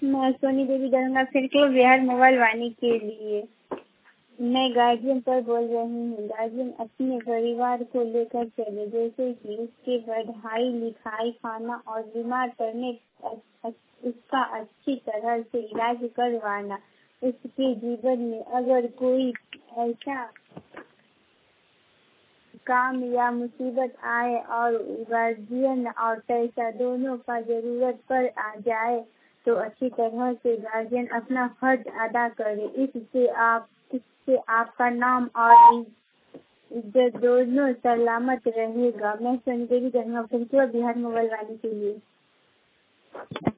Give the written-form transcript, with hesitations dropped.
मैं Soni Devi Daranga circle Bihar mobile Vani के लिए मैं गार्जियन पर बोल रही हूँ। गार्जियन अपने परिवार को लेकर चले, जैसे कि उसके पढ़ाई लिखाई, खाना और बीमार पड़ने उसका अच्छी तरह से इलाज करवाना। उसके जीवन में अगर कोई ऐसा काम या मुसीबत आए और गार्जियन और पैसा दोनों का जरूरत पर आ जाए तो अच्छी तरह से गार्जियन अपना फर्ज अदा करे। इससे आपका नाम और इज्जत दोनों सलामत रहेगा। मैं सोनी देवी दरंगा बिहार मोबाइल वाली के लिए।